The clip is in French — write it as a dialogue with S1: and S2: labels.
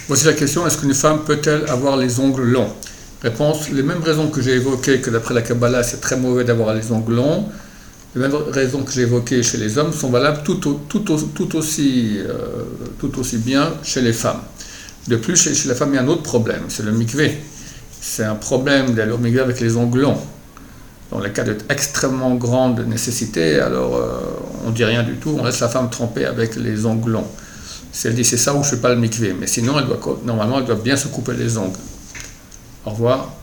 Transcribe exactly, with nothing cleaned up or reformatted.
S1: Voici la question, est-ce qu'une femme peut-elle avoir les ongles longs? Réponse, les mêmes raisons que j'ai évoquées, que d'après la Kabbalah, c'est très mauvais d'avoir les ongles longs, les mêmes raisons que j'ai évoquées chez les hommes sont valables tout, au, tout, au, tout, aussi, euh, tout aussi bien chez les femmes. De plus, chez, chez la femme, il y a un autre problème, c'est le mikvé. C'est un problème d'aller au mikvé avec les ongles longs. Dans le cas d'extrêmement grande nécessité, alors euh, on ne dit rien du tout, on laisse la femme tremper avec les ongles longs. Si elle dit c'est ça ou je ne fais pas le mikvé, mais sinon, elle doit, normalement, elle doit bien se couper les ongles. Au revoir.